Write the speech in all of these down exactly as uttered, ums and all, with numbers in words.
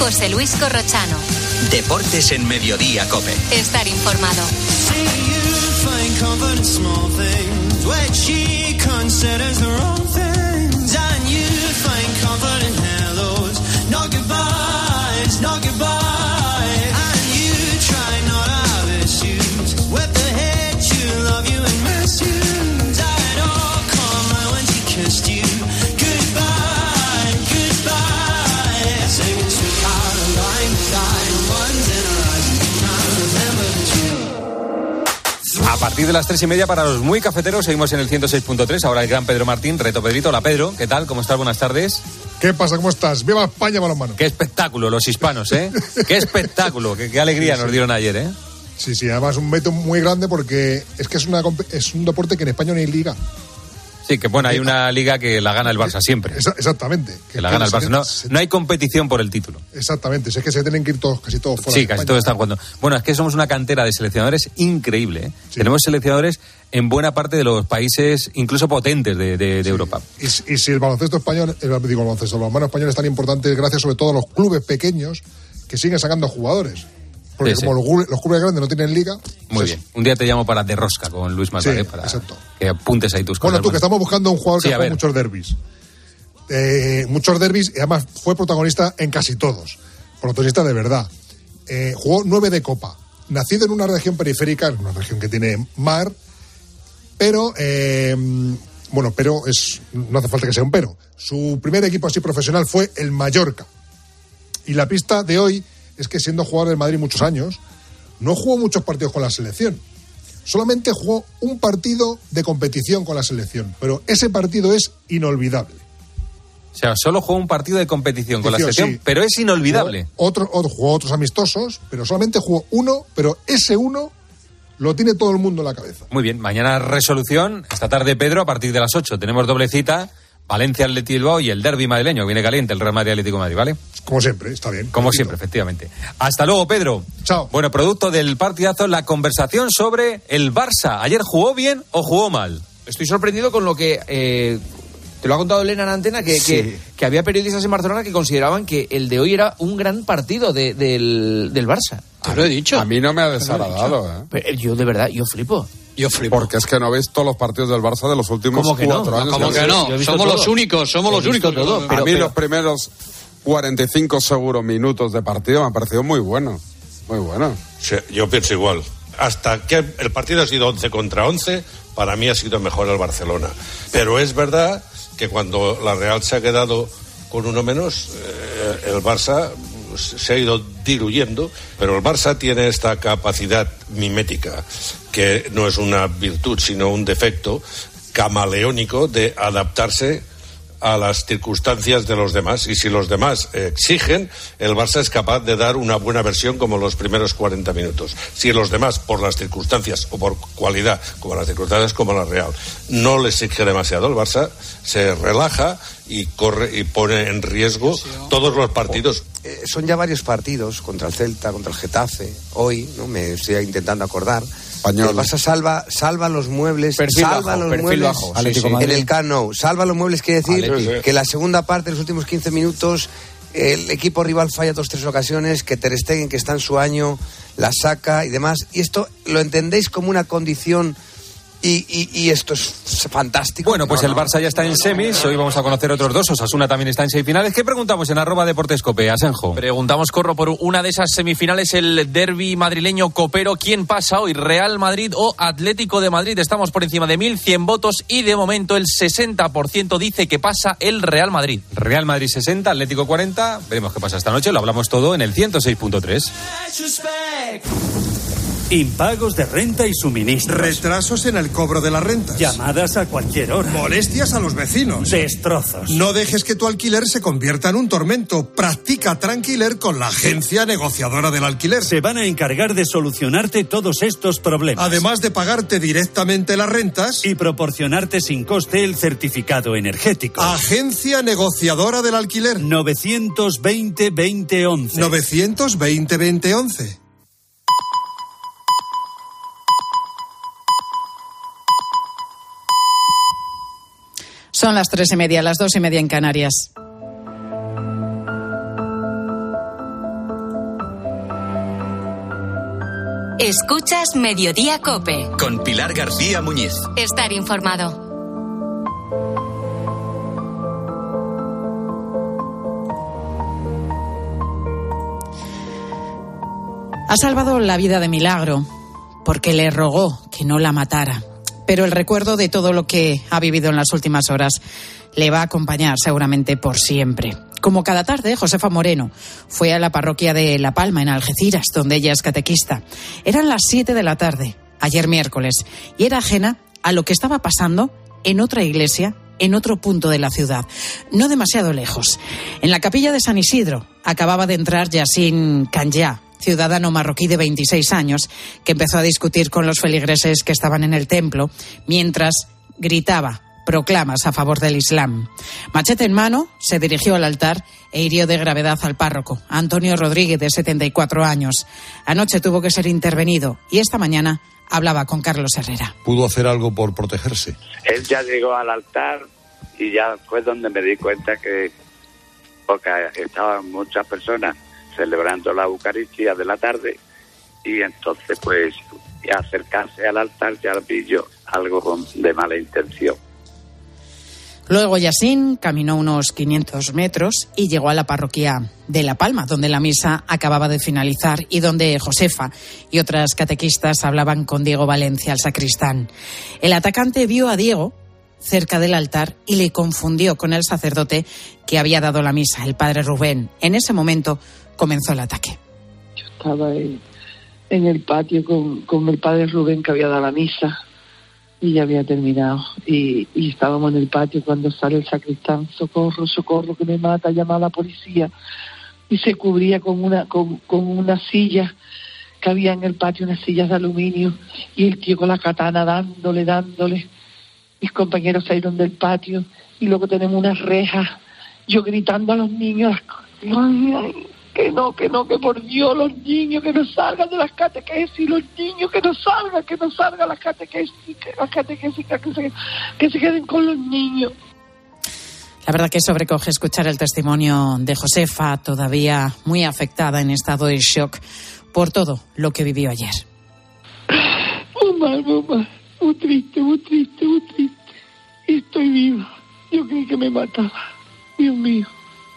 José Luis Corrochano. Deportes en Mediodía COPE. Estar informado. A partir de las tres y media para los muy cafeteros seguimos en el ciento seis punto tres. Ahora el gran Pedro Martín, reto Pedrito. Hola Pedro, ¿qué tal? ¿Cómo estás? Buenas tardes. ¿Qué pasa? ¿Cómo estás? ¡Viva España, balonmano! Qué espectáculo los hispanos, ¿eh? Qué espectáculo, qué, qué alegría sí, sí. nos dieron ayer, ¿eh? Sí, sí, además un veto muy grande porque es que es, una, es un deporte que en España no hay liga. Sí, que bueno, hay una liga que la gana el Barça siempre. Exactamente. Que, que la gana el Barça. No, no hay competición por el título. Exactamente, es que se tienen que ir todos, casi todos fuera. Sí, casi todos están jugando. Bueno, es que somos una cantera de seleccionadores increíble, ¿eh? Sí. Tenemos seleccionadores en buena parte de los países, incluso potentes de, de, de sí. Europa. Y, y si el baloncesto español, el, digo el baloncesto, el balonmano español es tan importante gracias sobre todo a los clubes pequeños que siguen sacando jugadores. Porque sí, como sí. Los, los clubes grandes no tienen liga... Muy pues bien. Un día te llamo para de rosca con Luis Malvaré, sí, para exacto. que apuntes ahí tus cosas. Bueno, tú, que estamos buscando un jugador sí, que ha jugado muchos derbis. Eh, muchos derbis, y además fue protagonista en casi todos. Protagonista de verdad. Eh, jugó nueve de Copa. Nacido en una región periférica, una región que tiene mar, pero... Eh, bueno, pero es no hace falta que sea un pero. Su primer equipo así profesional fue el Mallorca. Y la pista de hoy... es que siendo jugador del Madrid muchos años, no jugó muchos partidos con la selección. Solamente jugó un partido de competición con la selección, pero ese partido es inolvidable. O sea, solo jugó un partido de competición con la selección, sí. pero es inolvidable. Jugó, otro, otro, jugó otros amistosos, pero solamente jugó uno, pero ese uno lo tiene todo el mundo en la cabeza. Muy bien, mañana resolución, esta tarde Pedro, a partir de las ocho, tenemos doble cita. Valencia, Athletic Bilbao y el derbi madrileño. Viene caliente el Real Madrid Atlético de Madrid, ¿vale? Como siempre, está bien. Como siempre, efectivamente. Hasta luego, Pedro. Chao. Bueno, producto del partidazo, la conversación sobre el Barça. ¿Ayer jugó bien o jugó mal? Estoy sorprendido con lo que... Eh, te lo ha contado Elena en antena, que, sí. que, que había periodistas en Barcelona que consideraban que el de hoy era un gran partido de, del, del Barça. Te lo he dicho. A mí no me ha desagradado, ¿eh? Pero yo, de verdad, yo flipo. Yo flipo. Porque es que no veis todos los partidos del Barça de los últimos ¿Cómo que cuatro no? años. ¿Cómo que no? Somos todo. los únicos, somos los únicos. Todo, pero, a mí pero... los primeros cuarenta y cinco seguros minutos de partido me han parecido muy buenos. Muy buenos. Sí, yo pienso igual. Hasta que el partido ha sido once contra once, para mí ha sido mejor el Barcelona. Pero es verdad que cuando la Real se ha quedado con uno menos, eh, el Barça se ha ido diluyendo, pero el Barça tiene esta capacidad mimética, que no es una virtud, sino un defecto camaleónico de adaptarse a las circunstancias de los demás, y si los demás exigen, el Barça es capaz de dar una buena versión como los primeros cuarenta minutos. Si los demás, por las circunstancias o por cualidad, como las circunstancias como la Real, no les exige demasiado, el Barça se relaja y corre y pone en riesgo todos los partidos. Eh, son ya varios partidos contra el Celta, contra el Getafe, hoy, no me estoy intentando acordar. Español. El Barça salva, salva los muebles, perfil salva bajo, los muebles bajo, sí, sí. en el Camp Nou. Salva los muebles quiere decir Atlético. que la segunda parte, los últimos quince minutos, el equipo rival falla dos tres ocasiones, que Ter Stegen, que está en su año, la saca y demás. Y esto lo entendéis como una condición. Y, y, y esto es fantástico. Bueno, pues no, el Barça ya está en semis. Hoy vamos a conocer otros dos. Osasuna también está en semifinales. ¿Qué preguntamos en arroba Deportes Cope? Asenjo. Preguntamos, Corro, por una de esas semifinales, el derbi madrileño copero. ¿Quién pasa hoy? ¿Real Madrid o Atlético de Madrid? Estamos por encima de mil cien votos y de momento el sesenta por ciento dice que pasa el Real Madrid. Real Madrid sesenta, Atlético cuarenta. Veremos qué pasa esta noche. Lo hablamos todo en el ciento seis punto tres. Impagos de renta y suministros. Retrasos en el cobro de la rentas. Llamadas a cualquier hora. Molestias a los vecinos. Destrozos. No dejes que tu alquiler se convierta en un tormento. Practica Tranquiler con la agencia negociadora del alquiler. Se van a encargar de solucionarte todos estos problemas. Además de pagarte directamente las rentas y proporcionarte sin coste el certificado energético. Agencia negociadora del alquiler. novecientos veinte veinte once. novecientos veinte veinte once. Son las tres y media, las dos y media en Canarias. Escuchas Mediodía COPE. Con Pilar García Muñiz. Estar informado. Ha salvado la vida de milagro porque le rogó que no la matara. Pero el recuerdo de todo lo que ha vivido en las últimas horas le va a acompañar seguramente por siempre. Como cada tarde, Josefa Moreno fue a la parroquia de La Palma, en Algeciras, donde ella es catequista. Eran las siete de la tarde, ayer miércoles, y era ajena a lo que estaba pasando en otra iglesia, en otro punto de la ciudad, no demasiado lejos. En la capilla de San Isidro acababa de entrar Yassin Kanja, ciudadano marroquí de veintiséis años, que empezó a discutir con los feligreses que estaban en el templo, mientras gritaba proclamas a favor del Islam. Machete en mano, se dirigió al altar e hirió de gravedad al párroco, Antonio Rodríguez, de setenta y cuatro años. Anoche tuvo que ser intervenido y esta mañana hablaba con Carlos Herrera. ¿Pudo hacer algo por protegerse? Él ya llegó al altar y ya fue donde me di cuenta que, porque estaban muchas personas celebrando la Eucaristía de la tarde, y entonces pues acercarse al altar ya vi yo algo con, de mala intención. Luego Yassin caminó unos quinientos metros y llegó a la parroquia de La Palma, donde la misa acababa de finalizar y donde Josefa y otras catequistas hablaban con Diego Valencia, el sacristán. El atacante vio a Diego cerca del altar y le confundió con el sacerdote que había dado la misa, el padre Rubén. En ese momento comenzó el ataque. Yo estaba en, en el patio con, con el padre Rubén, que había dado la misa y ya había terminado, y, y estábamos en el patio cuando sale el sacristán: socorro, socorro, que me mata, llama a la policía. Y se cubría con una con, con una silla que había en el patio, unas sillas de aluminio, y el tío con la katana dándole, dándole. Mis compañeros salieron del patio y luego tenemos unas rejas, yo gritando a los niños: ay, ay, que no, que no, que por Dios, los niños que no salgan de las catequesis, los niños que no salgan, que no salgan las catequesis, que las catequesis que se, que se queden con los niños. La verdad que sobrecoge escuchar el testimonio de Josefa, todavía muy afectada, en estado de shock por todo lo que vivió ayer. Muy mal, muy mal, muy triste, muy triste, muy triste. Y estoy viva. Yo creí que me mataba. Dios mío.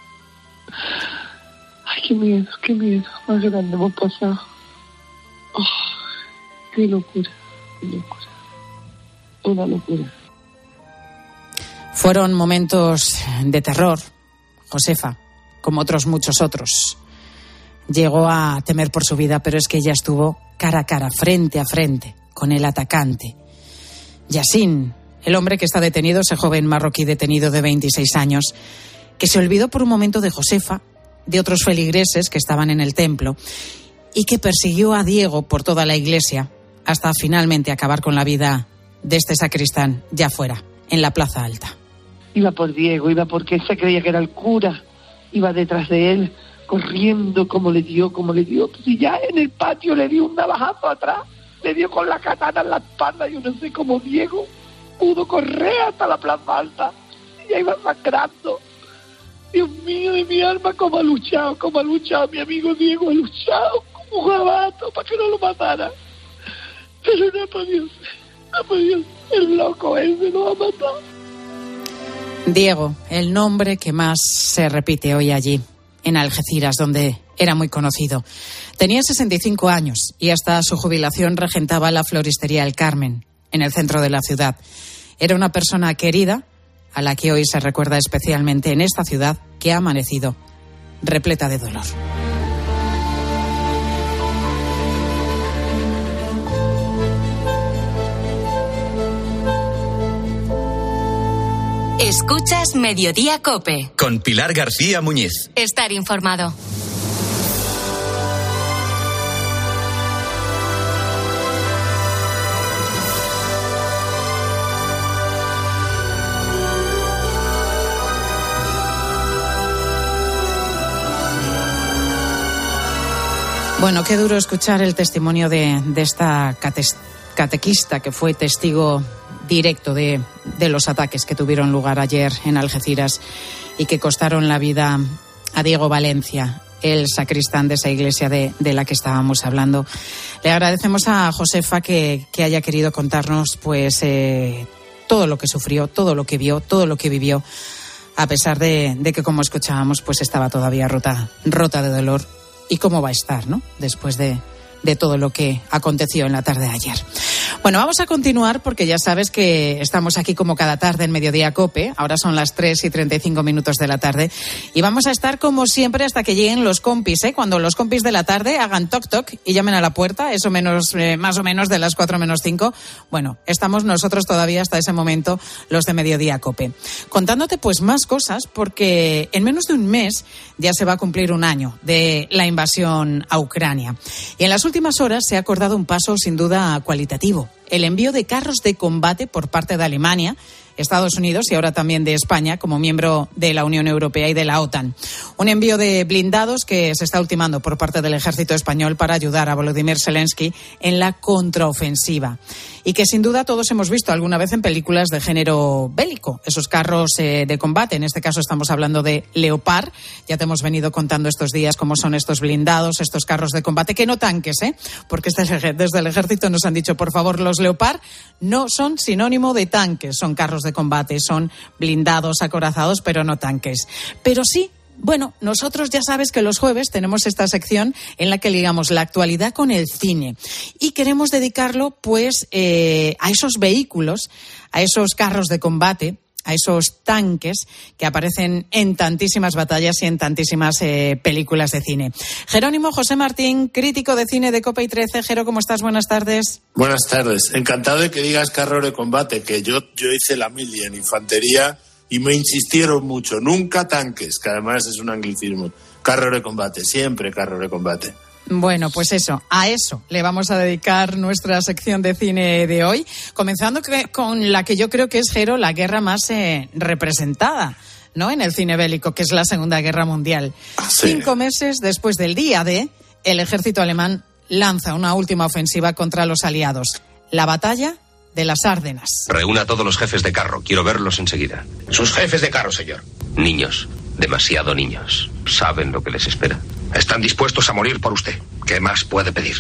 Ay, qué miedo, qué miedo. Más grande hemos pasado. Oh, qué locura, qué locura. Una locura. Fueron momentos de terror. Josefa, como otros muchos otros, llegó a temer por su vida, pero es que ella estuvo cara a cara, frente a frente, con el atacante. Yassin, el hombre que está detenido, ese joven marroquí detenido de veintiséis años, que se olvidó por un momento de Josefa, de otros feligreses que estaban en el templo, y que persiguió a Diego por toda la iglesia hasta finalmente acabar con la vida de este sacristán ya fuera, en la Plaza Alta. Iba por Diego, iba porque él se creía que era el cura, iba detrás de él, corriendo, como le dio, como le dio. Y ya en el patio le dio un navajazo atrás, le dio con la katana en la espalda. Yo no sé cómo Diego pudo correr hasta la Plaza Alta, y ya iba sangrando. Dios mío, de mi alma, cómo ha luchado, cómo ha luchado mi amigo Diego, ha luchado como un jabato para que no lo matara. Pero no ha podido ser, no ha podido ser. El loco ese lo ha matado. Diego, el nombre que más se repite hoy allí, en Algeciras, donde era muy conocido. Tenía sesenta y cinco años y hasta su jubilación regentaba la floristería El Carmen, en el centro de la ciudad. Era una persona querida, a la que hoy se recuerda especialmente en esta ciudad que ha amanecido repleta de dolor. Escuchas Mediodía COPE. Con Pilar García Muñiz. Estar informado. Bueno, qué duro escuchar el testimonio de, de esta cate, catequista que fue testigo directo de, de los ataques que tuvieron lugar ayer en Algeciras y que costaron la vida a Diego Valencia. el sacristán de esa iglesia de, de la que estábamos hablando. Le agradecemos a Josefa que, que haya querido contarnos pues eh, todo lo que sufrió, todo lo que vio, todo lo que vivió, a pesar de, de que, como escuchábamos, pues estaba todavía rota, rota de dolor. ¿Y cómo va a estar, no? Después de, de todo lo que aconteció en la tarde de ayer. Bueno, vamos a continuar porque ya sabes que estamos aquí como cada tarde en Mediodía COPE. Ahora son las tres y treinta y cinco minutos de la tarde. Y vamos a estar como siempre hasta que lleguen los compis, ¿eh? Cuando los compis de la tarde hagan toc toc y llamen a la puerta, eso menos, eh, más o menos de las cuatro menos cinco. Bueno, estamos nosotros todavía hasta ese momento, los de Mediodía COPE. Contándote pues más cosas porque en menos de un mes ya se va a cumplir un año de la invasión a Ucrania. Y en las últimas horas se ha acordado un paso sin duda cualitativo. El envío de carros de combate por parte de Alemania, Estados Unidos y ahora también de España como miembro de la Unión Europea y de la OTAN. Un envío de blindados que se está ultimando por parte del ejército español para ayudar a Volodymyr Zelensky en la contraofensiva. Y que sin duda todos hemos visto alguna vez en películas de género bélico, esos carros eh, de combate. En este caso estamos hablando de Leopard. Ya te hemos venido contando estos días cómo son estos blindados, estos carros de combate, que no tanques, ¿eh? Porque desde el ejército nos han dicho, por favor, los Leopard no son sinónimo de tanques, son carros de combate, son blindados, acorazados, pero no tanques. Pero sí, bueno, nosotros ya sabes que los jueves tenemos esta sección en la que ligamos la actualidad con el cine y queremos dedicarlo pues eh, a esos vehículos, a esos carros de combate, a esos tanques que aparecen en tantísimas batallas y en tantísimas eh, películas de cine. Jerónimo José Martín, crítico de cine de COPE y trece. Jero, ¿cómo estás? Buenas tardes. Buenas tardes. Encantado de que digas carro de combate, que yo, yo hice la mili en infantería y me insistieron mucho. Nunca tanques, que además es un anglicismo. Carro de combate, siempre carro de combate. Bueno, pues eso, a eso le vamos a dedicar nuestra sección de cine de hoy, comenzando con la que yo creo que es, Jero, la guerra más eh, representada, ¿no?, en el cine bélico, que es la Segunda Guerra Mundial. Sí. Cinco meses después del día D, el ejército alemán lanza una última ofensiva contra los aliados, la batalla de las Ardenas. Reúna a todos los jefes de carro, quiero verlos enseguida. Sus jefes de carro, señor. Niños, demasiado niños. Saben lo que les espera. Están dispuestos a morir por usted. ¿Qué más puede pedir?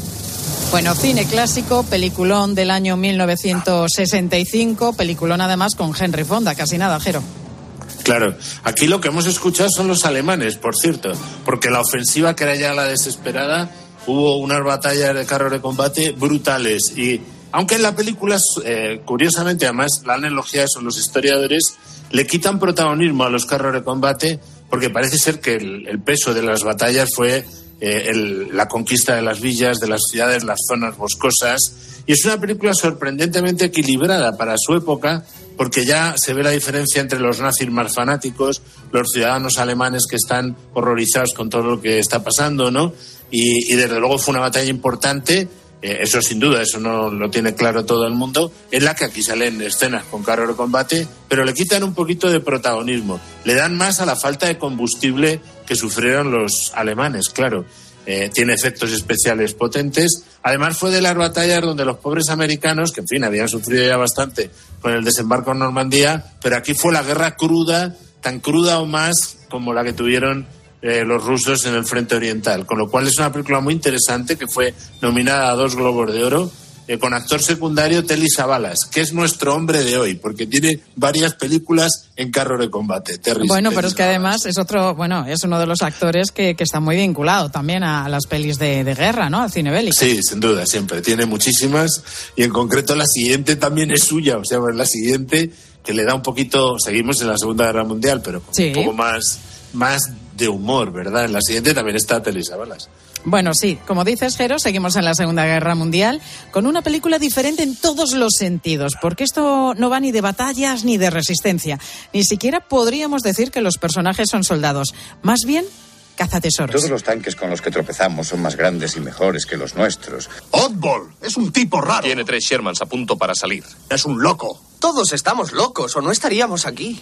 Bueno, cine clásico, peliculón del año mil novecientos sesenta y cinco, peliculón además con Henry Fonda, casi nada, Jero. Claro, aquí lo que hemos escuchado son los alemanes, por cierto, porque la ofensiva, que era ya la desesperada, hubo unas batallas de carros de combate brutales y aunque en la película, eh, curiosamente, además la han elogiado eso los historiadores, le quitan protagonismo a los carros de combate porque parece ser que el, el peso de las batallas fue eh, el, la conquista de las villas, de las ciudades, las zonas boscosas. Y es una película sorprendentemente equilibrada para su época, porque ya se ve la diferencia entre los nazis más fanáticos, los ciudadanos alemanes que están horrorizados con todo lo que está pasando, ¿no? Y, y desde luego fue una batalla importante. Eh, eso sin duda, eso no lo tiene claro todo el mundo, en la que aquí salen escenas con carros de combate, pero le quitan un poquito de protagonismo, le dan más a la falta de combustible que sufrieron los alemanes, claro. Eh, tiene efectos especiales potentes. Además fue de las batallas donde los pobres americanos, que en fin habían sufrido ya bastante con el desembarco en Normandía, pero aquí fue la guerra cruda, tan cruda o más como la que tuvieron Eh, los rusos en el frente oriental, con lo cual es una película muy interesante que fue nominada a dos Globos de Oro, eh, con actor secundario Telly Savalas, que es nuestro hombre de hoy, porque tiene varias películas en carro de combate. Terry, bueno, Telly pero es que Savalas. además es otro, bueno, es uno de los actores que, que está muy vinculado también a las pelis de, de guerra, ¿no?, al cine bélico. Sí, sin duda, siempre. Tiene muchísimas y en concreto la siguiente también es suya, o sea, la siguiente que le da un poquito, seguimos en la Segunda Guerra Mundial, pero sí, un poco más, más de humor, ¿verdad? En la siguiente también está Telly Savalas. Bueno, sí, como dices, Jero, seguimos en la Segunda Guerra Mundial con una película diferente en todos los sentidos, porque esto no va ni de batallas ni de resistencia. Ni siquiera podríamos decir que los personajes son soldados, más bien cazatesoros. Todos los tanques con los que tropezamos son más grandes y mejores que los nuestros. Oddball es un tipo raro. Tiene tres Shermans a punto para salir. Es un loco. Todos estamos locos o no estaríamos aquí.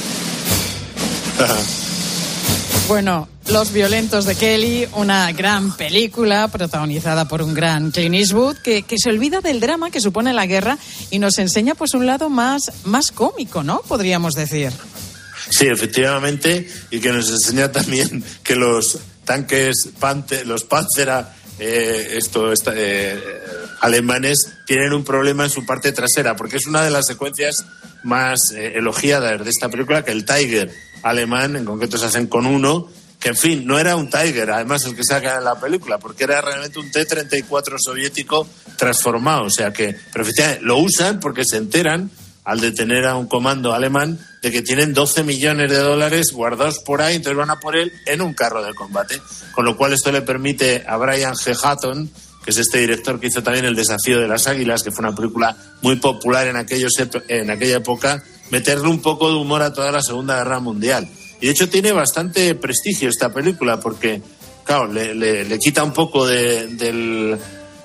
Bueno, Los violentos de Kelly, una gran película protagonizada por un gran Clint Eastwood que, que se olvida del drama que supone la guerra y nos enseña pues un lado más, más cómico, ¿no?, podríamos decir. Sí, efectivamente, y que nos enseña también que los tanques Panther, los Panzer eh, esto, esta, eh, alemanes tienen un problema en su parte trasera, porque es una de las secuencias más eh, elogiadas de esta película, que el Tiger alemán, en concreto se hacen con uno, que en fin, no era un Tiger, además el que saca en la película, porque era realmente un T treinta y cuatro soviético transformado, o sea que, pero efectivamente lo usan porque se enteran, al detener a un comando alemán, de que tienen doce millones de dólares guardados por ahí, entonces van a por él en un carro de combate, con lo cual esto le permite a Brian G. Hutton, que es este director que hizo también El desafío de las águilas, que fue una película muy popular en, aquellos, en aquella época, meterle un poco de humor a toda la Segunda Guerra Mundial. Y de hecho tiene bastante prestigio esta película, porque, claro, le, le, le quita un poco de, del,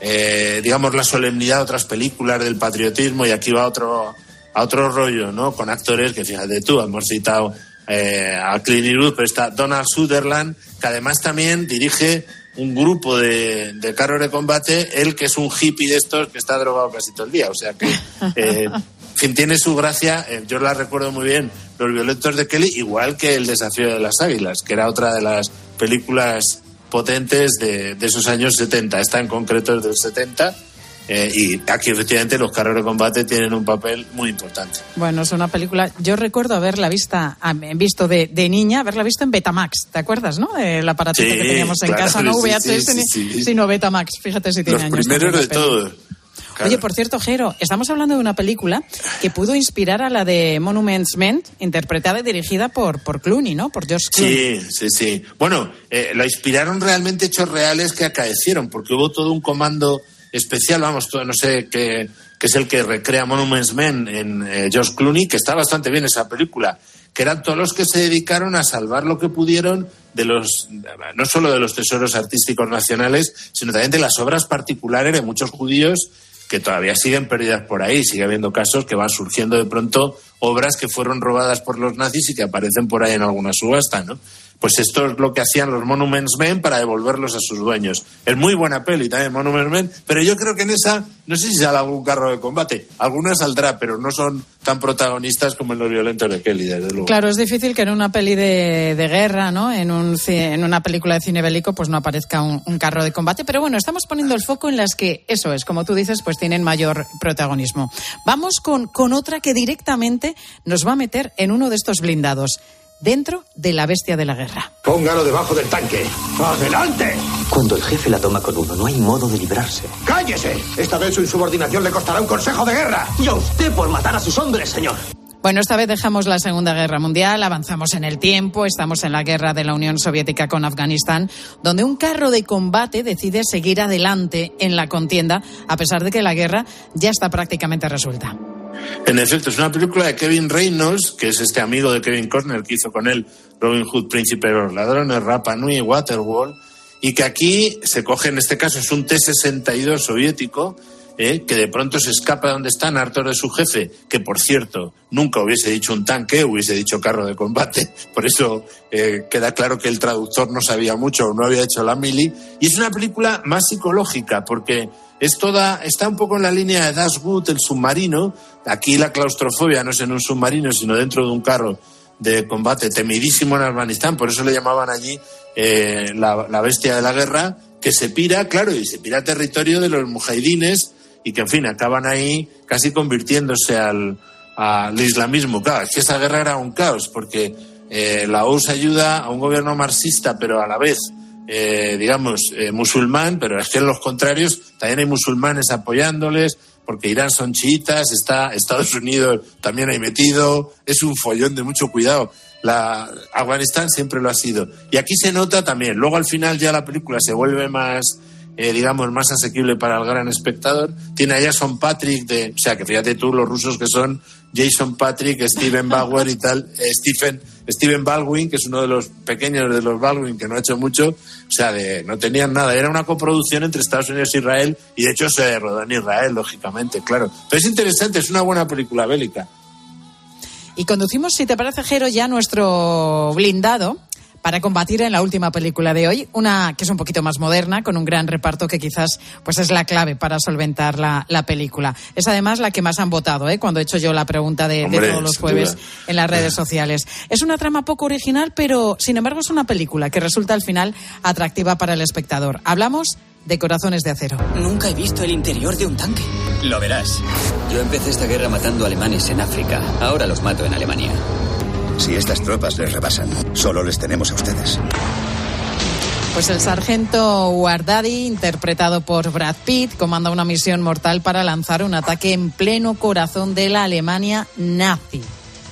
eh, digamos, la solemnidad de otras películas, del patriotismo, y aquí va otro, a otro rollo, ¿no? Con actores que, fíjate tú, hemos citado eh, a Clint Eastwood, pero está Donald Sutherland, que además también dirige un grupo de, de carros de combate, él que es un hippie de estos que está drogado casi todo el día, o sea que eh, en fin, tiene su gracia. eh, yo la recuerdo muy bien, Los violentos de Kelly, igual que El desafío de las águilas, que era otra de las películas potentes de, de esos años setenta, esta en concreto es del setenta. Eh, y aquí efectivamente los carros de combate tienen un papel muy importante. Bueno, es una película, yo recuerdo haberla vista, visto de, de niña, haberla visto en Betamax, ¿te acuerdas, no? El aparatito sí, que teníamos en claro, casa, no V H S sí, sí, sí. sino Betamax, fíjate si tiene los años. Los primeros de todos. Claro. Oye, por cierto, Jero, estamos hablando de una película que pudo inspirar a la de Monuments Men, interpretada y dirigida por, por Clooney, ¿no? Por George Clooney. Sí, sí, sí. Bueno, eh, la inspiraron realmente hechos reales que acaecieron, porque hubo todo un comando especial, vamos, todo, no sé, que, que es el que recrea Monuments Men en eh, George Clooney, que está bastante bien esa película, que eran todos los que se dedicaron a salvar lo que pudieron de los, no solo de los tesoros artísticos nacionales, sino también de las obras particulares de muchos judíos que todavía siguen perdidas por ahí. Sigue habiendo casos que van surgiendo de pronto obras que fueron robadas por los nazis y que aparecen por ahí en alguna subasta, ¿no? Pues esto es lo que hacían los Monuments Men para devolverlos a sus dueños. Es muy buena peli también, Monuments Men, pero yo creo que en esa, no sé si sale algún carro de combate. Alguna saldrá, pero no son tan protagonistas como en Los violentos de Kelly, desde luego. Claro, es difícil que en una peli de, de guerra, ¿no? En, un, en una película de cine bélico, pues no aparezca un, un carro de combate. Pero bueno, estamos poniendo el foco en las que, eso es, como tú dices, pues tienen mayor protagonismo. Vamos con, con otra que directamente nos va a meter en uno de estos blindados. Dentro de la bestia de la guerra. Póngalo debajo del tanque. ¡Adelante! Cuando el jefe la toma con uno, no hay modo de librarse. ¡Cállese! Esta vez su insubordinación le costará un consejo de guerra. Y a usted por matar a sus hombres, señor. Bueno, esta vez dejamos la Segunda Guerra Mundial, avanzamos en el tiempo, estamos en la guerra de la Unión Soviética con Afganistán, donde un carro de combate decide seguir adelante en la contienda, a pesar de que la guerra ya está prácticamente resuelta. En efecto, es una película de Kevin Reynolds, que es este amigo de Kevin Costner, que hizo con él Robin Hood, Príncipe de los Ladrones, Rapa Nui y Waterworld, y que aquí se coge, en este caso es un T sesenta y dos soviético, eh, que de pronto se escapa de donde están, hartos de su jefe, que por cierto nunca hubiese dicho un tanque, hubiese dicho carro de combate, por eso eh, queda claro que el traductor no sabía mucho o no había hecho la mili, y es una película más psicológica, porque es toda, está un poco en la línea de Das Boot, el submarino. Aquí la claustrofobia no es en un submarino, sino dentro de un carro de combate temidísimo en Afganistán, por eso le llamaban allí eh, la, la bestia de la guerra, que se pira, claro, y se pira a territorio de los mujahidines, y que en fin, acaban ahí casi convirtiéndose al, al islamismo. Claro, es que esa guerra era un caos, porque eh, la U R S S ayuda a un gobierno marxista, pero a la vez Eh, digamos, eh, musulmán, pero es que en los contrarios también hay musulmanes apoyándoles, porque Irán son chiitas, está Estados Unidos también ahí metido, es un follón de mucho cuidado. La, Afganistán siempre lo ha sido. Y aquí se nota también. Luego al final ya la película se vuelve más, eh, digamos, más asequible para el gran espectador. Tiene a Jason Patrick, de, o sea, que fíjate tú los rusos que son Jason Patrick, Steven Bauer y tal, eh, Stephen, Steven Baldwin, que es uno de los pequeños de los Baldwin, que no ha hecho mucho, o sea, de, no tenían nada. Era una coproducción entre Estados Unidos e Israel, y de hecho se rodó en Israel, lógicamente, claro. Pero es interesante, es una buena película bélica. Y conducimos, si te parece, Jero, ya nuestro blindado para combatir en la última película de hoy, una que es un poquito más moderna, con un gran reparto que quizás pues es la clave para solventar la, la película. Es además la que más han votado, ¿eh? Cuando he hecho yo la pregunta de, Hombre, de todos los jueves en las redes sociales. Es una trama poco original, pero sin embargo es una película que resulta al final atractiva para el espectador. Hablamos de Corazones de Acero. Nunca he visto el interior de un tanque. Lo verás. Yo empecé esta guerra matando alemanes en África. Ahora los mato en Alemania. Si estas tropas les rebasan, solo les tenemos a ustedes. Pues el sargento Wardadi, interpretado por Brad Pitt, comanda una misión mortal para lanzar un ataque en pleno corazón de la Alemania nazi.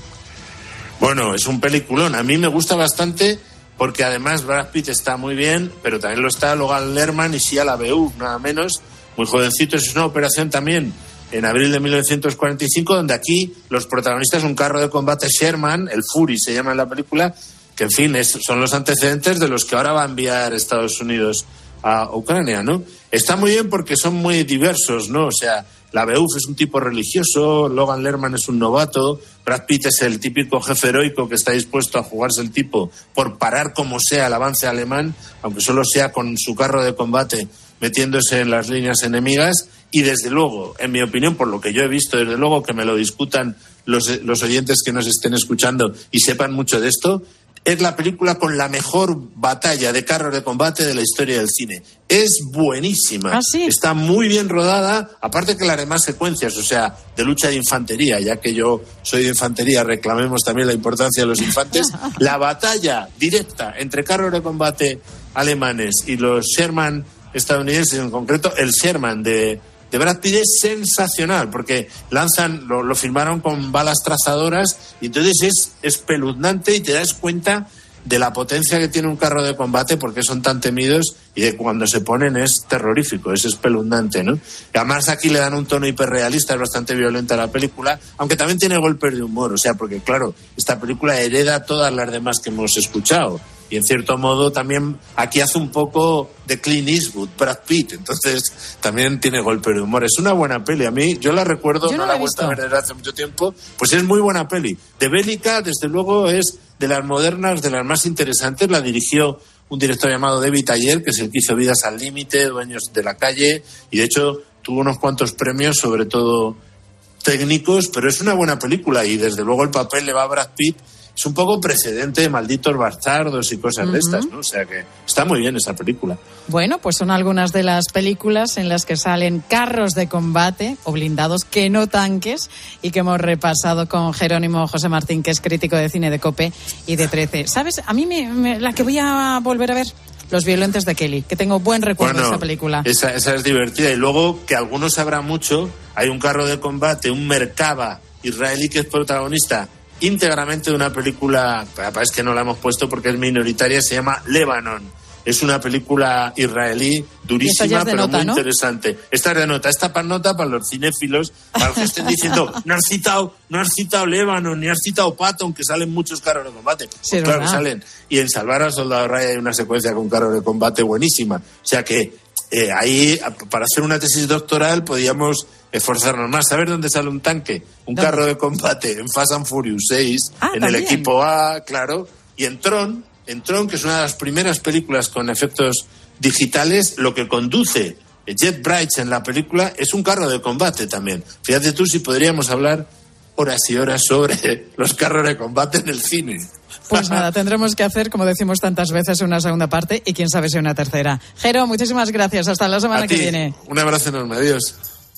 Bueno, es un peliculón. A mí me gusta bastante porque además Brad Pitt está muy bien, pero también lo está Logan Lerman y Shia LaBeouf, nada menos, muy jovencito. Es una operación también en abril de mil novecientos cuarenta y cinco, donde aquí los protagonistas, un carro de combate Sherman, el Fury se llama en la película, que en fin es, son los antecedentes de los que ahora va a enviar Estados Unidos a Ucrania, ¿no? Está muy bien porque son muy diversos, ¿no? O sea, LaBeouf es un tipo religioso, Logan Lerman es un novato, Brad Pitt es el típico jefe heroico que está dispuesto a jugarse el tipo por parar como sea el avance alemán, aunque solo sea con su carro de combate metiéndose en las líneas enemigas. Y desde luego, en mi opinión, por lo que yo he visto, desde luego que me lo discutan los, los oyentes que nos estén escuchando y sepan mucho de esto, es la película con la mejor batalla de carros de combate de la historia del cine. Es buenísima. ¿Ah, sí? Está muy bien rodada, aparte que las demás secuencias, o sea, de lucha de infantería, ya que yo soy de infantería, reclamemos también la importancia de los infantes. La batalla directa entre carros de combate alemanes y los Sherman estadounidenses, en concreto el Sherman de... de Brad Pitt, es sensacional, porque lanzan, lo, lo filmaron con balas trazadoras y entonces es espeluznante y te das cuenta de la potencia que tiene un carro de combate, porque son tan temidos y de cuando se ponen es terrorífico, es espeluznante, ¿no? Y además aquí le dan un tono hiperrealista, es bastante violenta la película, aunque también tiene golpes de humor, o sea, porque claro, esta película hereda todas las demás que hemos escuchado. Y en cierto modo también aquí hace un poco de Clint Eastwood, Brad Pitt, entonces también tiene golpe de humor. Es una buena peli, a mí yo la recuerdo, yo no, no la he vuelto a ver desde hace mucho tiempo, pues es muy buena peli. De bélica, desde luego, es de las modernas, de las más interesantes. La dirigió un director llamado David Ayer, que es el que hizo Vidas al Límite, Dueños de la Calle, y de hecho tuvo unos cuantos premios, sobre todo técnicos, pero es una buena película y desde luego el papel le va a Brad Pitt. Es un poco precedente de Malditos Bastardos y cosas uh-huh. de estas, ¿no? O sea que está muy bien esa película. Bueno, pues son algunas de las películas en las que salen carros de combate o blindados que no tanques y que hemos repasado con Jerónimo José Martín, que es crítico de cine de COPE y de trece. ¿Sabes? A mí me, me, la que voy a volver a ver, Los Violentos de Kelly, que tengo buen recuerdo bueno, de esa película. Esa, esa es divertida. Y luego, que algunos sabrán mucho, hay un carro de combate, un Merkava israelí que es protagonista íntegramente de una película, es que no la hemos puesto porque es minoritaria, se llama Lebanon. Es una película israelí durísima, pero nota, muy ¿no? interesante. Esta es de nota, esta para nota para los cinéfilos, para los que estén diciendo, no has citado, no has citado Lebanon, ni has citado Patton, que salen muchos carros de combate. Sí, pues claro, verdad. salen. Y en Salvar al Soldado Ryan hay una secuencia con carros de combate buenísima. O sea que eh, ahí, para hacer una tesis doctoral, podíamos esforzarnos más. ¿Saber dónde sale un tanque? Un ¿Dónde? Carro de combate en Fast and Furious seis, ah, en ¿también? El equipo A, claro, y en Tron, en Tron, que es una de las primeras películas con efectos digitales, lo que conduce Jet Bright en la película es un carro de combate también. Fíjate tú si podríamos hablar horas y horas sobre los carros de combate en el cine. Pues nada, tendremos que hacer, como decimos tantas veces, una segunda parte y quién sabe si una tercera. Jero, muchísimas gracias. Hasta la semana A ti, que viene. Un abrazo enorme. Adiós.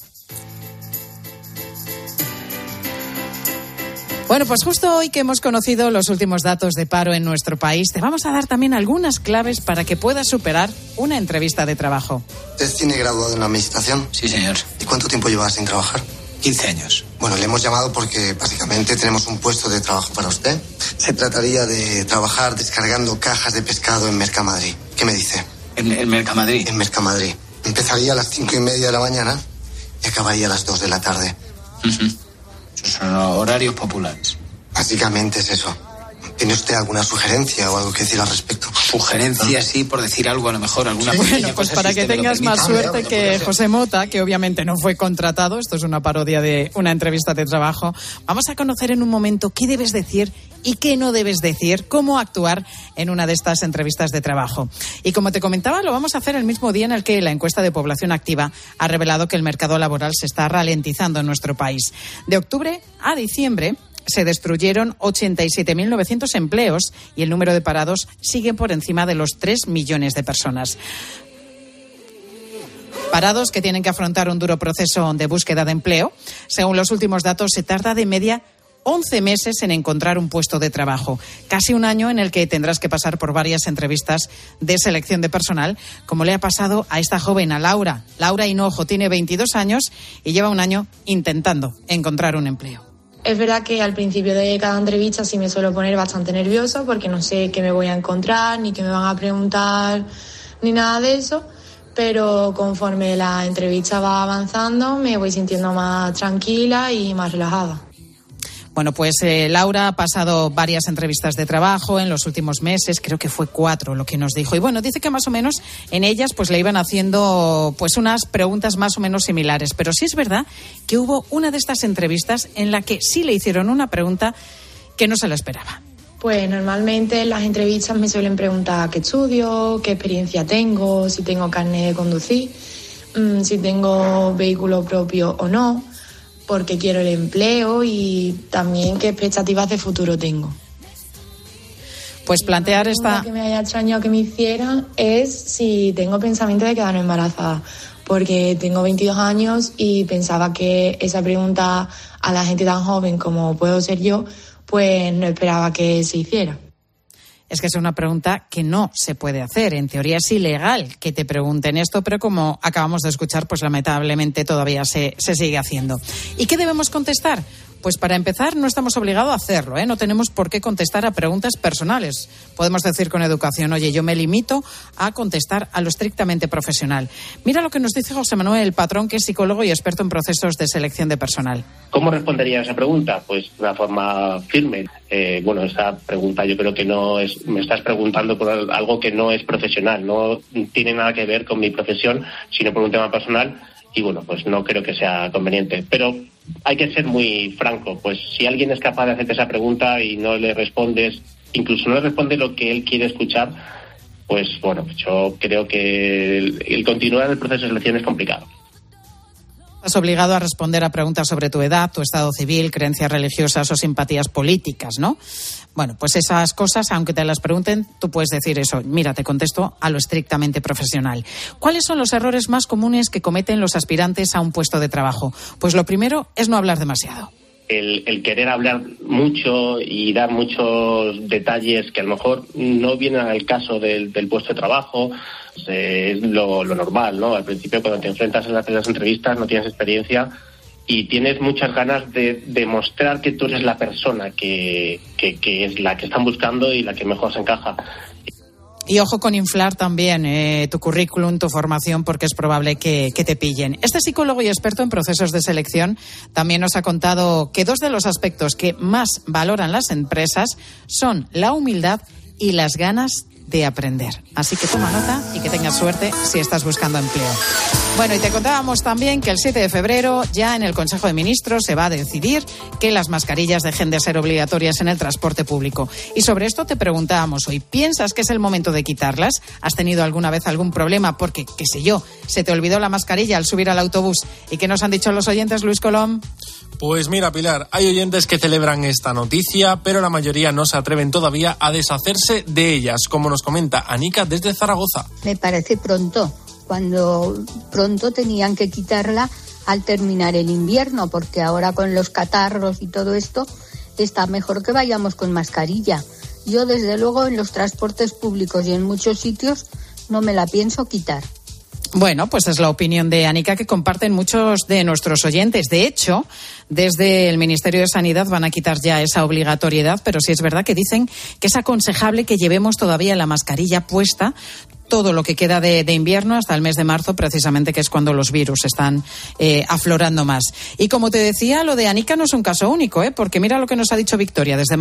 Bueno, pues justo hoy que hemos conocido los últimos datos de paro en nuestro país, te vamos a dar también algunas claves para que puedas superar una entrevista de trabajo. ¿Usted tiene graduado en la administración? Sí, señor. ¿Y cuánto tiempo lleva sin trabajar? quince años. Bueno, le hemos llamado porque básicamente tenemos un puesto de trabajo para usted. Se trataría de trabajar descargando cajas de pescado en Mercamadrid. ¿Qué me dice? ¿En, en Mercamadrid? En Mercamadrid. Empezaría a las cinco y media de la mañana y acabaría a las dos de la tarde. Uh-huh. Esos son horarios populares. Básicamente es eso. ¿Tiene usted alguna sugerencia o algo que decir al respecto? sugerencia, sí, por decir algo, a lo mejor alguna pequeña Bueno, pues cosa, para si que usted me lo tengas más permite. suerte que José Mota, que obviamente no fue contratado, esto es una parodia de una entrevista de trabajo, vamos a conocer en un momento qué debes decir y qué no debes decir, cómo actuar en una de estas entrevistas de trabajo. Y como te comentaba, lo vamos a hacer el mismo día en el que la encuesta de población activa ha revelado que el mercado laboral se está ralentizando en nuestro país. De octubre a diciembre se destruyeron ochenta y siete mil novecientos empleos y el número de parados sigue por encima de los tres millones de personas. Parados que tienen que afrontar un duro proceso de búsqueda de empleo. Según los últimos datos, se tarda de media once meses en encontrar un puesto de trabajo. Casi un año en el que tendrás que pasar por varias entrevistas de selección de personal, como le ha pasado a esta joven, a Laura. Laura Hinojo tiene veintidós años y lleva un año intentando encontrar un empleo. Es verdad que al principio de cada entrevista sí me suelo poner bastante nerviosa porque no sé qué me voy a encontrar, ni qué me van a preguntar, ni nada de eso. Pero conforme la entrevista va avanzando me voy sintiendo más tranquila y más relajada. Bueno, pues eh, Laura ha pasado varias entrevistas de trabajo en los últimos meses, creo que fue cuatro lo que nos dijo. Y bueno, dice que más o menos en ellas pues le iban haciendo pues unas preguntas más o menos similares. Pero sí es verdad que hubo una de estas entrevistas en la que sí le hicieron una pregunta que no se la esperaba. Pues normalmente en las entrevistas me suelen preguntar qué estudio, qué experiencia tengo, si tengo carnet de conducir, mmm, si tengo vehículo propio o no, por qué quiero el empleo y también qué expectativas de futuro tengo. Pues plantear esta... Lo que me haya extrañado que me hicieran es si tengo pensamiento de quedarme embarazada, porque tengo veintidós años y pensaba que esa pregunta a la gente tan joven como puedo ser yo, pues no esperaba que se hiciera. Es que es una pregunta que no se puede hacer. En teoría es ilegal que te pregunten esto, pero como acabamos de escuchar, pues lamentablemente todavía se, se sigue haciendo. ¿Y qué debemos contestar? Pues para empezar, no estamos obligados a hacerlo, ¿eh? No tenemos por qué contestar a preguntas personales. Podemos decir con educación, oye, yo me limito a contestar a lo estrictamente profesional. Mira lo que nos dice José Manuel Patrón, que es psicólogo y experto en procesos de selección de personal. ¿Cómo respondería a esa pregunta? Pues de una forma firme. Eh, bueno, esa pregunta yo creo que no es, me estás preguntando por algo que no es profesional, no tiene nada que ver con mi profesión, sino por un tema personal. Y bueno, pues no creo que sea conveniente. Pero hay que ser muy franco, pues si alguien es capaz de hacerte esa pregunta y no le respondes, incluso no le responde lo que él quiere escuchar, pues bueno, yo creo que el, el continuar el proceso de selección es complicado. Estás obligado a responder a preguntas sobre tu edad, tu estado civil, creencias religiosas o simpatías políticas, ¿no? Bueno, pues esas cosas, aunque te las pregunten, tú puedes decir eso. Mira, te contesto a lo estrictamente profesional. ¿Cuáles son los errores más comunes que cometen los aspirantes a un puesto de trabajo? Pues lo primero es no hablar demasiado. El, el querer hablar mucho y dar muchos detalles que a lo mejor no vienen al caso del, del puesto de trabajo, pues, eh, es lo, lo normal, ¿no? Al principio, cuando te enfrentas en las primeras entrevistas, no tienes experiencia y tienes muchas ganas de demostrar que tú eres la persona que, que, que es la que están buscando y la que mejor se encaja. Y ojo con inflar también eh, tu currículum, tu formación, porque es probable que, que te pillen. Este psicólogo y experto en procesos de selección también nos ha contado que dos de los aspectos que más valoran las empresas son la humildad y las ganas de aprender. Así que toma nota y que tengas suerte si estás buscando empleo. Bueno, y te contábamos también que el siete de febrero ya en el Consejo de Ministros se va a decidir que las mascarillas dejen de ser obligatorias en el transporte público. Y sobre esto te preguntábamos hoy, ¿piensas que es el momento de quitarlas? ¿Has tenido alguna vez algún problema? Porque, qué sé yo, se te olvidó la mascarilla al subir al autobús. ¿Y qué nos han dicho los oyentes, Luis Colom? Pues mira, Pilar, hay oyentes que celebran esta noticia, pero la mayoría no se atreven todavía a deshacerse de ellas, como nos comenta Anica desde Zaragoza. Me parece pronto, cuando pronto tenían que quitarla al terminar el invierno, porque ahora con los catarros y todo esto está mejor que vayamos con mascarilla. Yo, desde luego, en los transportes públicos y en muchos sitios no me la pienso quitar. Bueno, pues es la opinión de Anica que comparten muchos de nuestros oyentes. De hecho, desde el Ministerio de Sanidad van a quitar ya esa obligatoriedad, pero sí es verdad que dicen que es aconsejable que llevemos todavía la mascarilla puesta todo lo que queda de, de invierno hasta el mes de marzo, precisamente, que es cuando los virus están eh, aflorando más. Y como te decía, lo de Anica no es un caso único, ¿eh? Porque mira lo que nos ha dicho Victoria desde Madrid.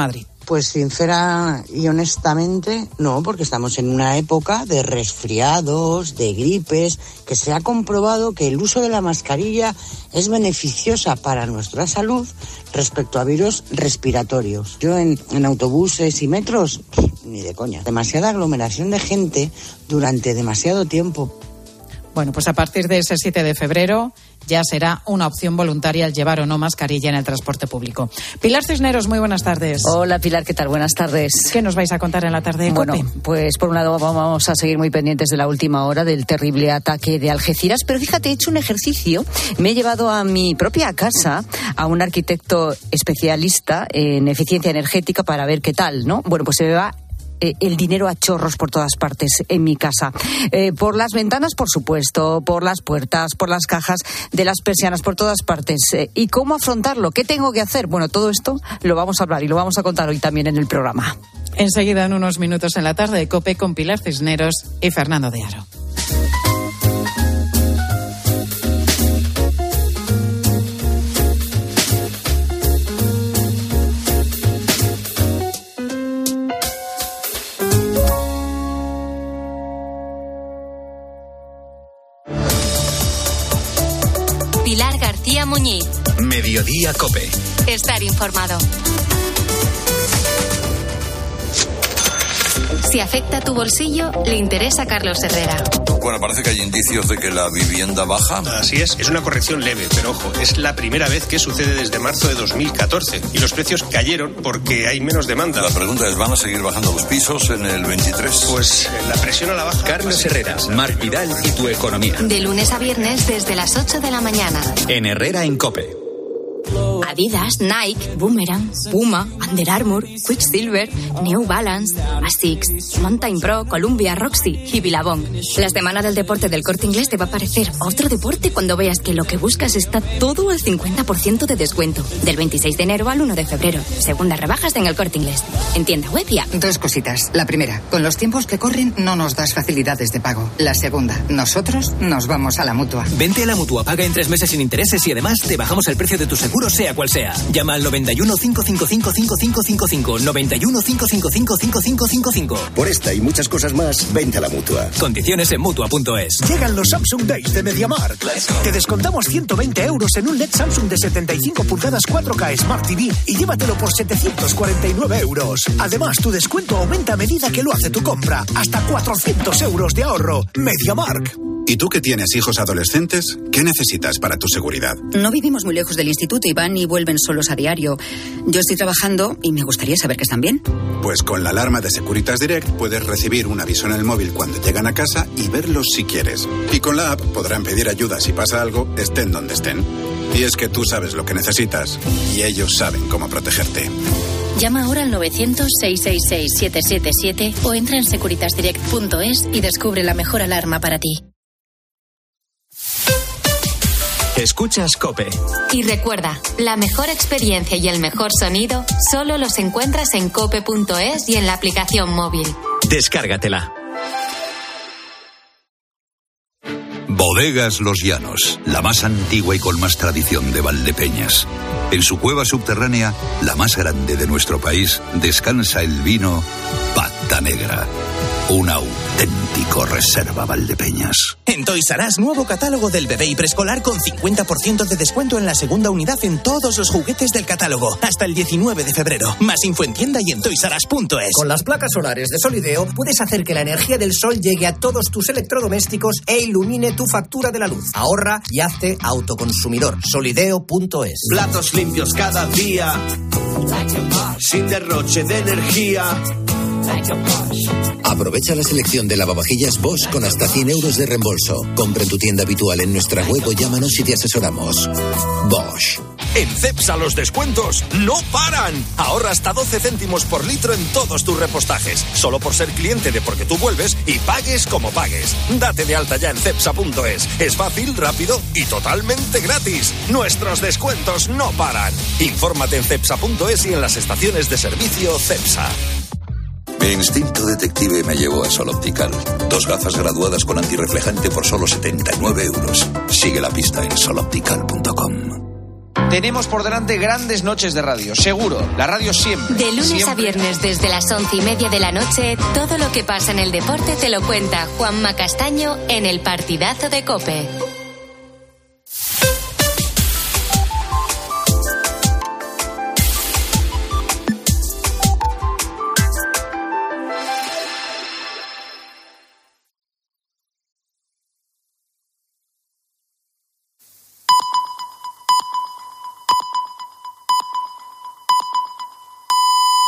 Pues sincera y honestamente, no, porque estamos en una época de resfriados, de gripes, que se ha comprobado que el uso de la mascarilla es beneficiosa para nuestra salud respecto a virus respiratorios. Yo en, en autobuses y metros, pff, ni de coña. Demasiada aglomeración de gente durante demasiado tiempo. Bueno, pues a partir de ese siete de febrero ya será una opción voluntaria el llevar o no mascarilla en el transporte público. Pilar Cisneros, muy buenas tardes. Hola Pilar, ¿qué tal? Buenas tardes. ¿Qué nos vais a contar en la tarde de Bueno, COPE? pues por un lado vamos a seguir muy pendientes de la última hora del terrible ataque de Algeciras, pero fíjate, he hecho un ejercicio, me he llevado a mi propia casa a un arquitecto especialista en eficiencia energética para ver qué tal, ¿no? Bueno, pues se me va el dinero a chorros por todas partes en mi casa. Eh, por las ventanas, por supuesto, por las puertas, por las cajas de las persianas, por todas partes. Eh, ¿Y cómo afrontarlo? ¿Qué tengo que hacer? Bueno, todo esto lo vamos a hablar y lo vamos a contar hoy también en el programa. Enseguida, en unos minutos en la tarde de COPE con Pilar Cisneros y Fernando de Aro. Pilar García Muñiz. Mediodía COPE. Estar informado. Si afecta a tu bolsillo, le interesa a Carlos Herrera. Bueno, parece que hay indicios de que la vivienda baja. Así es, es una corrección leve, pero ojo, es la primera vez que sucede desde marzo de dos mil catorce y los precios cayeron porque hay menos demanda. La pregunta es, ¿van a seguir bajando los pisos en el veintitrés? Pues la presión a la baja... Carlos Herrera, Marc Vidal y tu economía. De lunes a viernes desde las ocho de la mañana. En Herrera en COPE. Adidas, Nike, Boomerang, Puma, Under Armour, Quicksilver, New Balance, Asics, Mountain Pro, Columbia, Roxy y Billabong. La semana del deporte del Corte Inglés te va a parecer otro deporte cuando veas que lo que buscas está todo al cincuenta por ciento de descuento. Del veintiséis de enero al uno de febrero. Segundas rebajas en el Corte Inglés. En tienda web y app. Dos cositas. La primera, con los tiempos que corren no nos das facilidades de pago. La segunda, nosotros nos vamos a la Mutua. Vente a la Mutua, paga en tres meses sin intereses y además te bajamos el precio de tu seguro, sea cual sea. Llama al noventa y uno, cinco cinco cinco, cinco cinco cinco cinco, noventa y uno, cinco cinco cinco, cinco cinco cinco cinco. Por esta y muchas cosas más, vente a la Mutua. Condiciones en Mutua punto es. Llegan los Samsung Days de MediaMarkt. Te descontamos ciento veinte euros en un L E D Samsung de setenta y cinco pulgadas cuatro K Smart T V y llévatelo por setecientos cuarenta y nueve euros. Además, tu descuento aumenta a medida que lo hace tu compra. Hasta cuatrocientos euros de ahorro. MediaMarkt. ¿Y tú que tienes hijos adolescentes? ¿Qué necesitas para tu seguridad? No vivimos muy lejos del instituto y van y vuelven solos a diario. Yo estoy trabajando y me gustaría saber que están bien. Pues con la alarma de Securitas Direct puedes recibir un aviso en el móvil cuando llegan a casa y verlos si quieres. Y con la app podrán pedir ayuda si pasa algo, estén donde estén. Y es que tú sabes lo que necesitas y ellos saben cómo protegerte. Llama ahora al novecientos, seiscientos sesenta y seis, setecientos setenta y siete o entra en securitas direct punto es y descubre la mejor alarma para ti. Escuchas COPE. Y recuerda, la mejor experiencia y el mejor sonido solo los encuentras en cope punto es y en la aplicación móvil. Descárgatela. Bodegas Los Llanos, la más antigua y con más tradición de Valdepeñas. En su cueva subterránea, la más grande de nuestro país, descansa el vino Pata Negra. Un auténtico reserva Valdepeñas. En Toys R Us, nuevo catálogo del bebé y preescolar con cincuenta por ciento de descuento en la segunda unidad en todos los juguetes del catálogo. Hasta el diecinueve de febrero. Más info en tienda y en toys r us punto es. Con las placas solares de Solideo puedes hacer que la energía del sol llegue a todos tus electrodomésticos e ilumine tu factura de la luz. Ahorra y hazte autoconsumidor. Solideo punto es. Platos limpios cada día, sin derroche de energía. Aprovecha la selección de lavavajillas Bosch con hasta cien euros de reembolso. Compra en tu tienda habitual en nuestra web o llámanos y te asesoramos. Bosch. En Cepsa los descuentos no paran. Ahorra hasta doce céntimos por litro en todos tus repostajes. Solo por ser cliente de Porque Tú Vuelves y pagues como pagues. Date de alta ya en cepsa punto es. Es fácil, rápido y totalmente gratis. Nuestros descuentos no paran. Infórmate en cepsa punto es y en las estaciones de servicio Cepsa. Mi instinto detective me llevó a Sol Optical. Dos gafas graduadas con antirreflejante por solo setenta y nueve euros. Sigue la pista en sol optical punto com. Tenemos por delante grandes noches de radio, seguro. La radio siempre. De lunes siempre. a viernes desde las once y media de la noche, todo lo que pasa en el deporte te lo cuenta Juanma Castaño en El Partidazo de COPE.